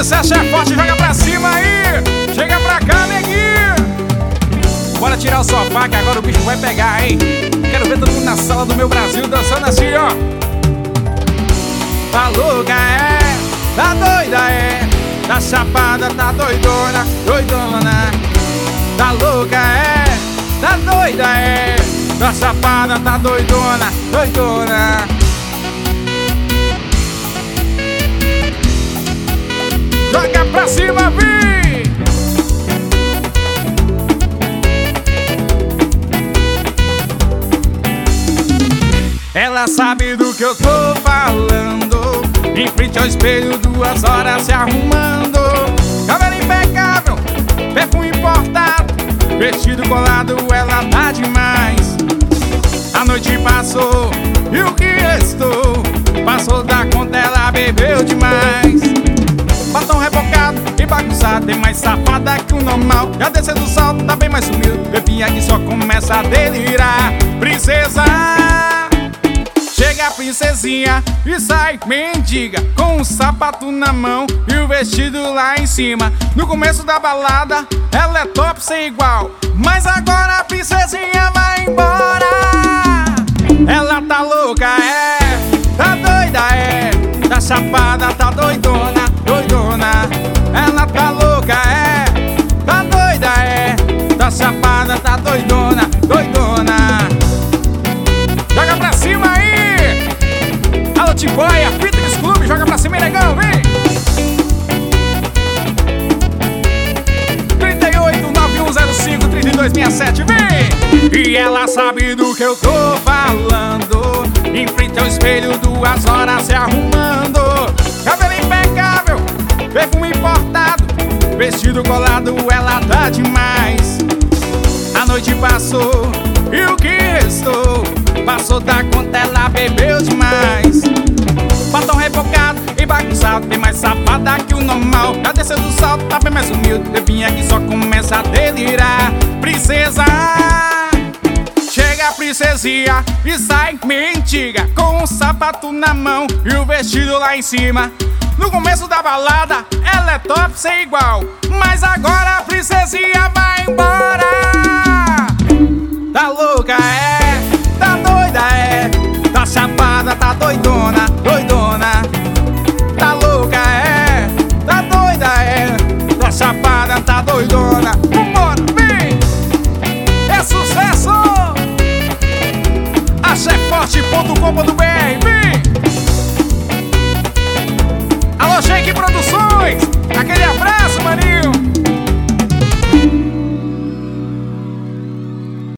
Essa é forte, joga pra cima aí. Chega pra cá, neguinho. Bora tirar o sofá que agora o bicho vai pegar, hein. Quero ver todo mundo na sala do meu Brasil dançando assim, ó. Tá louca, é, tá doida, é, tá chapada, tá doidona, doidona. Tá louca, é, tá doida, é, tá chapada, tá doidona, doidona. Joga pra cima, vem! Ela sabe do que eu tô falando. Em frente ao espelho, 2 horas se arrumando. Cabelo impecável, perfume importado, vestido colado, ela tá demais. A noite passou e o que restou? Passou da conta, ela bebeu demais. Batom rebocado e bagunçado, tem mais safada que o normal. Já desceu do salto, tá bem mais sumido. Bebinha que só começa a delirar. Princesa, chega a princesinha e sai mendiga, com um sapato na mão e o vestido lá em cima. No começo da balada, ela é top sem igual, mas agora a princesinha vai embora. Ela tá louca, é, tá doida, é, tá chapada, tá doidona, doidona. Ela tá louca, é, tá doida, é, tá chapada, tá doidona, doidona. Joga pra cima aí! Alô, Timboia, Fitness Clube, joga pra cima, negão, vem! 3891053267, vem! E ela sabe do que eu tô falando. Em frente ao espelho, 2 horas se arrumando. Cabelo impecável, perfume importado, vestido colado, ela tá demais. A noite passou e o que restou? Passou da conta, ela bebeu demais. Batom rebocado e bagunçado, tem mais safada que o normal. Já desceu do salto, tá bem mais humilde. Bebinha que só começa a delirar. Princesa, chega a princesinha e sai mendiga, com um sapato na mão e o vestido lá em cima. No começo da balada, ela é top sem igual, mas agora a princesinha vai embora. Tá louca, é, tá doida, é, tá chapada, tá doidona, doidona. Tá louca, é, tá doida, é, tá chapada, tá doidona. Vambora, vem! É sucesso! Axéforte.com.br, vem! Alô, Shake Produções, aquele abraço!